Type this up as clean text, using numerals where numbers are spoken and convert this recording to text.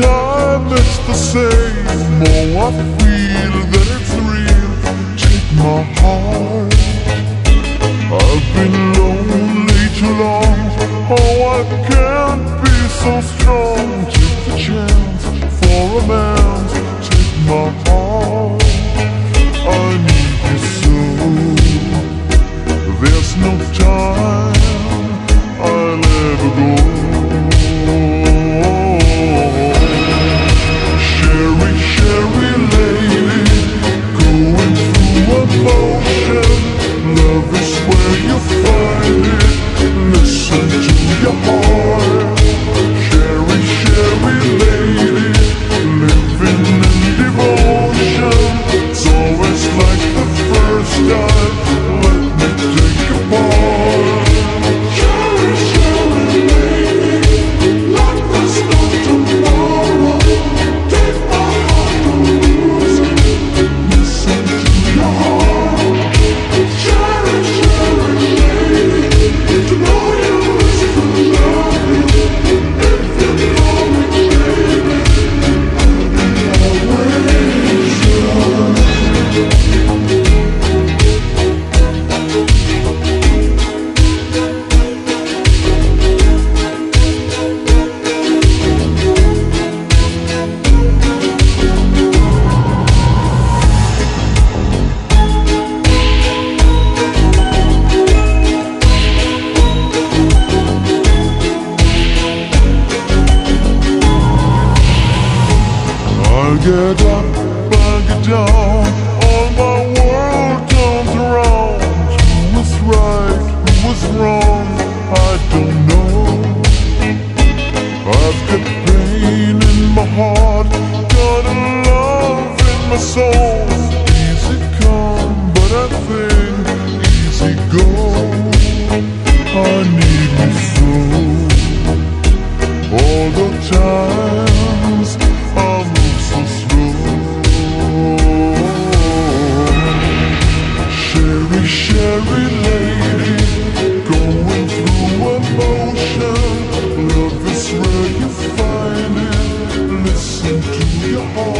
time it's the same. Oh, I feel that it's real. Take my heart. I've been lonely too long. Oh, I can't be so strong. Take the chance for a man. Take my heart. I need you so. There's no time. I'll never go. Sherry, Sherry lady, going through emotion. Love is where you find it. Listen to your heart. Sherry, Sherry lady, living in devotion. It's always like the first time. Let me take a part. Sherry, Sherry lady, like there's no tomorrow. Take my heart, don't lose it. Listen to your heart. Sherry, Sherry lady, to know you is to love you. If you know it, baby, I'll be always yours. I get up, I get down, all my world turns around. Who was right, who was wrong, I don't know. I've got pain in my heart, got a love in my soul. Easy come, but I think easy go. I need you so. All the times I move so slow. Sherry, Sherry lady, going through emotion. Love is where you find it. Listen to your heart.